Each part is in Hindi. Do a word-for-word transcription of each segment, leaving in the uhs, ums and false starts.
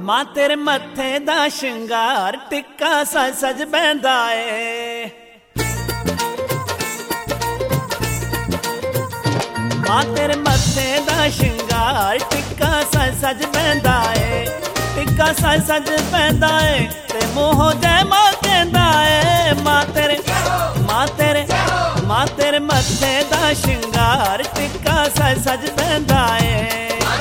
मां तेरे मत्थे दा शिंगार टिक्का सज सज बैंदा ए। मां तेरे मत्थे दा शिंगार टिक्का सज सज बैंदा ए। टिक्का सज सज बैंदा ए ते मोह जय मां कहंदा ए। मां तेरे मां तेरे मां तेरे मत्थे दा शिंगार टिक्का सज सज बैंदा ए।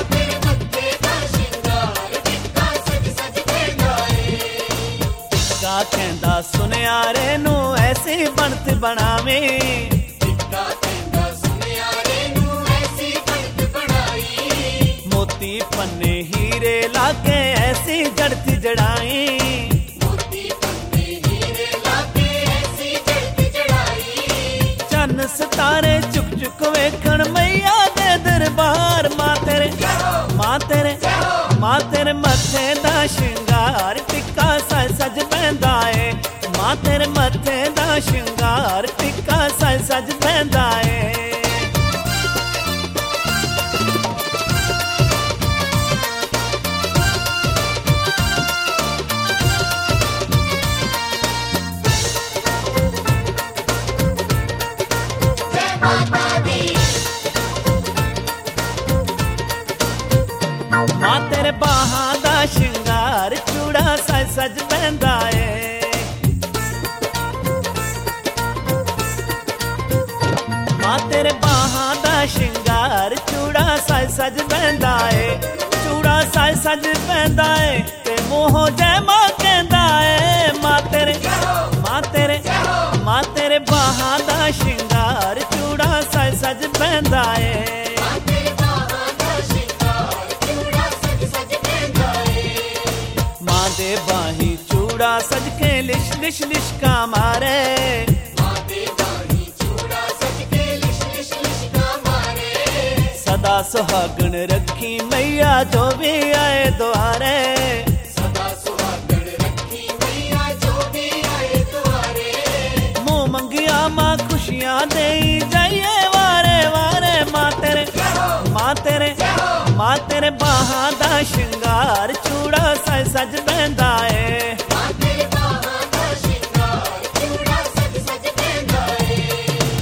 कहंदा सुनियारे नू ऐसी बनत बनावे। टिक्का कहंदा सुनियारे नू ऐसी बनत बनाई। मोती पन्ने हीरे लाके ऐसी जड़ती जड़ाई। मोती पन्ने हीरे लाके ऐसी जड़ती जड़ाई। चन्न सितारे चुक चुक वेखण मैया दे दरबार। मां तेरे मां तेरे मां तेरे मत्थे दा शिंगार टिक्का सज सज बैंदा ए। मां तेरे मत्थे दा शिंगार टिक्का सज सज बैंदा ए। मां तेरे बाहां दा शिंगार चूड़ा सज सज बैंदा ए। मां तेरे बाहां दा शिंगार चूड़ा सज सज बैंदा ए। चूड़ा सज सज बैंदा ए ते मोह जय मां कहंदा ए। मां तेरे मां तेरे मां तेरे बाहां दा शिंगार चूड़ा सज सज बैंदा ए। दे बाही चूड़ा सज के लिश लिश लिशका मारे। मां दे बाही चूड़ा सज के लिश लिश लिशका मारे। सदा सुहागण रखी मैया जो भी आए द्वारे। सदा सुहागण रखी मैया जो भी आए द्वारे। मुंह मंगिया मां खुशियां देई जाइए वारे वारे। मां तेरे मां तेरे मां तेरे बाहां दा शिंगार चूड़ा सज सज बैंदा ए। मां तेरे बाहां दा शिंगार चूड़ा सज सज बैंदा ए।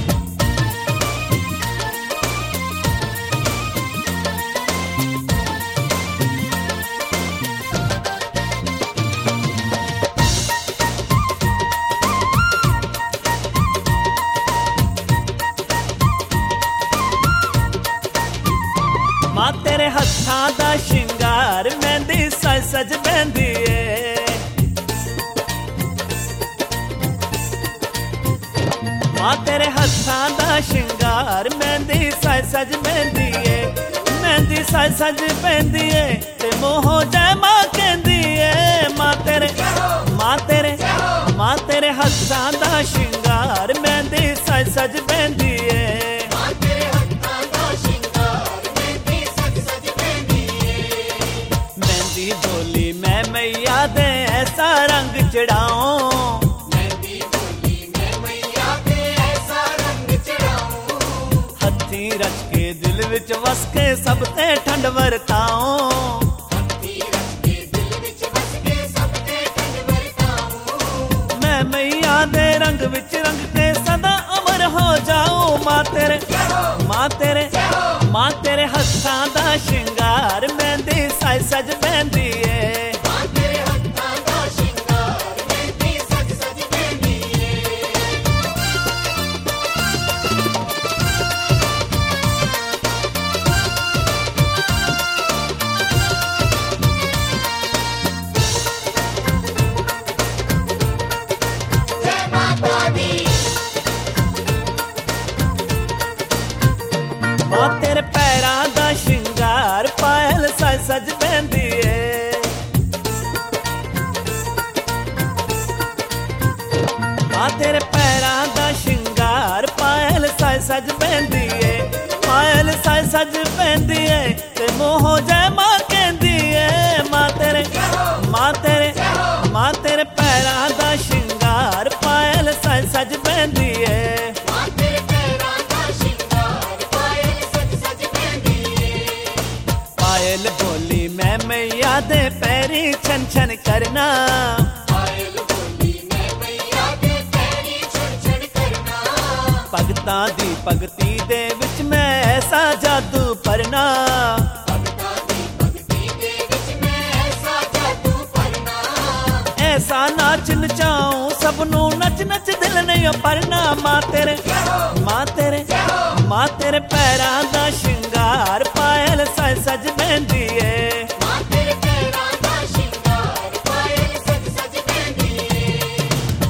मां तेरे हत्थां दा शिंगार मेहंदी सज सज बैंदी ए। मां तेरे हत्थां दा शिंगार मेहंदी सज सज बैंदी ए। मेहंदी सज सज बैंदी ए ते मोह जय मां कहंदी ए। मां तेरे मां तेरे मां तेरे हत्थां दा शिंगार मेहंदी सज सज बैंदी ए। बोली मैं मैया दे ऐसा रंग चढ़ाऊं। मेहंदी बोली मैं मैया दे ऐसा रंग चढ़ाऊं। हथी रच के दिल विच वस के सब ते ठंड वरताऊं। हथी रच के दिल विच वस के सब ते ठंड वरताऊं। मैं मैया दे रंग विच रंग के सदा अमर हो जाऊं। मां तेरे मां तेरे मां तेरे हत्थां दा शिंगार मेहंदी सज सज बैंदी ए। मां तेरे हत्थां दा शिंगार मेहंदी सज सज बैंदी ए। जय माता दी। मां तेरे पैरां दा शिंगार पायल सज सज बैंदी ए। मां तेरे पैरां दा शिंगार पायल सज सज बैंदी ए। पायल सज सज बैंदी ए ते मोह जय मां कहंदी ए। मां तेरे मां तेरे मां तेरे पैरां दा शिंगार पायल सज सज बैंदी ए। मां तेरे पैरां दा शिंगार पायल सज सज बैंदी ए। पायल बोली मैं मैया दे पैरी छन छन करना। पायल बोली मैं मैया दे पैरी छड़ छड़ करना। भगतां दी भगती दे विच मैं ऐसा जादू भरना। भगतां दी भगती दे विच मैं ऐसा जादू भरना। ऐसा नाच नचाऊं सबनू नच नच दिल नहीं भरना। मां तेरे मां तेरे मां तेरे पैरां दा शिंगार पायल सज सज बैंदी ए। मां तेरे पैरां दा शिंगार पायल सज सज बैंदी ए।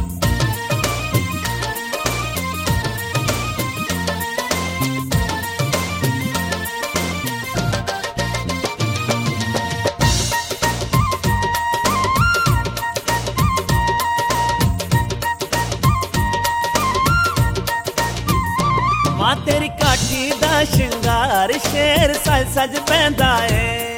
मां तेरी काठी दा शिंगार शेर सज सज बैंदा ए।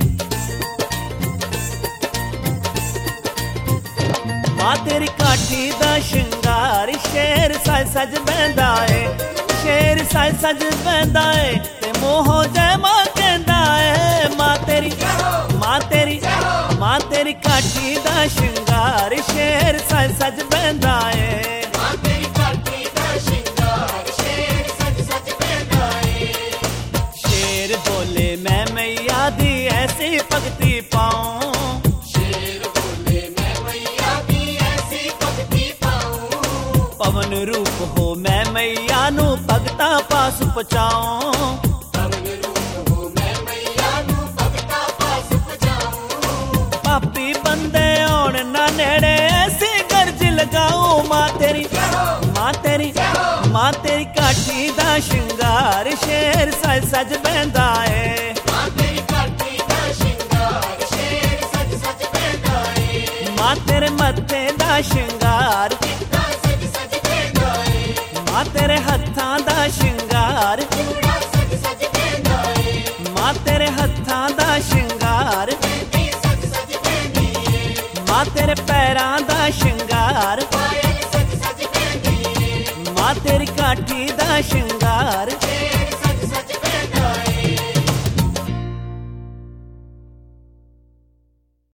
मां तेरी काठी दा शिंगार शेर सज सज बैंदा ए। शेर सज सज बैंदा ए ते मोहो जय मां कहंदा ए। मां तेरी मां तेरी मां तेरी काठी दा शिंगार शेर सज सज बैंदा ए। मां तेरी काठी दा शिंगार शेर सज सज बैंदा ए। शेर बोले मैं मैया दी ऐसी भगती पाऊं। शेर बोले मैं मैया दी ऐसी भगती पाऊं। पवन रूप हो मैं मैया नू भगता पास पहुंचाऊं। पवन रूप हो मैं मैया नू भगता पास पहुंचाऊं। पापी बंदे आउण ना नेड़े ऐसी गर्ज लगाऊं। मां तेरी मां तेरी मां तेरी काठी दा शिंगार शेर सज सज बैंदा ए। मां तेरी काठी दा शिंगार शेर सज सज बैंदा ए। मां तेरे मत्थे दा शिंगार टिक्का सज सज बैंदा ए। मां तेरे हत्थां दा शिंगार चूड़ा सज सज बैंदा ए। मां तेरे हत्थां दा शिंगार मेहंदी सज सज बैंदी ए। मां तेरे पैरां दा शिंगार पायल सज सज बैंदी ए। मां तेरी काठी दा शिंगार शेर